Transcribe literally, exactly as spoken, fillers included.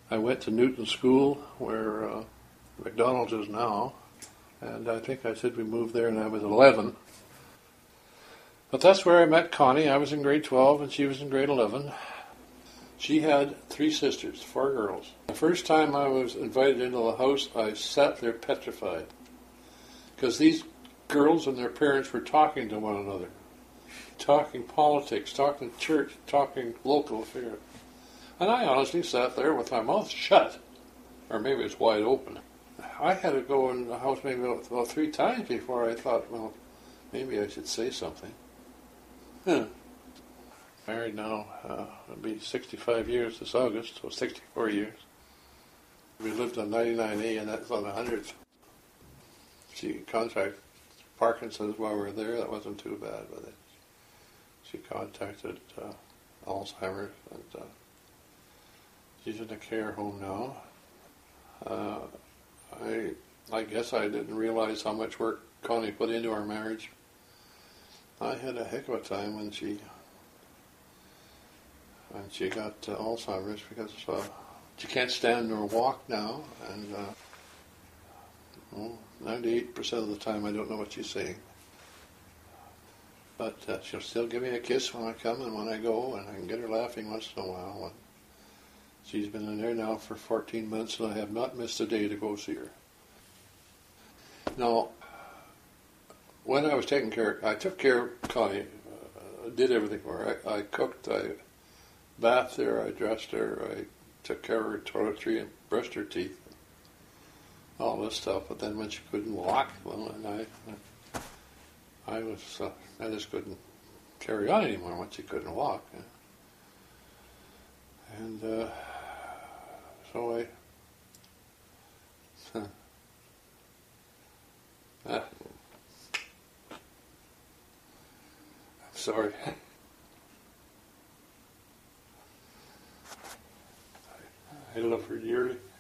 I went to Newton School, where uh, McDonald's is now, and I think I said we moved there when I was eleven. But that's where I met Connie. I was in grade twelve, and she was in grade eleven. She had three sisters, four girls. The first time I was invited into the house, I sat there petrified, because these girls and their parents were talking to one another, talking politics, talking church, talking local affairs. And I honestly sat there with my mouth shut, or maybe it's wide open. I had to go in the house maybe about three times before I thought, well, maybe I should say something. Huh. Married now, uh, it'll be sixty-five years this August, so sixty-four years. We lived on ninety-nine A, and that's on the hundredth. She contracted Parkinson's while we were there. That wasn't too bad, but it, she contacted uh, Alzheimer's, and uh, she's in a care home now. Uh, I I guess I didn't realize how much work Connie put into our marriage. I had a heck of a time when she when she got uh, Alzheimer's, because uh, she can't stand or walk now, and uh, well, ninety-eight percent of the time I don't know what she's saying. But uh, she'll still give me a kiss when I come and when I go, and I can get her laughing once in a while. And she's been in there now for fourteen months, and I have not missed a day to go see her. Now, when I was taking care, I took care of Connie, uh, did everything for her. I, I cooked, I bathed her, I dressed her, I took care of her toiletry and brushed her teeth, all this stuff. But then when she couldn't walk, well, and I, I was, uh, I just couldn't carry on anymore once she couldn't walk. And uh, so I, uh, sorry. I love her dearly.